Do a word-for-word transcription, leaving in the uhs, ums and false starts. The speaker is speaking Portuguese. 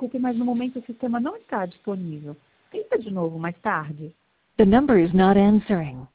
Desculpe, mas no momento o sistema não está disponível. Tenta de novo mais tarde. The number is not answering.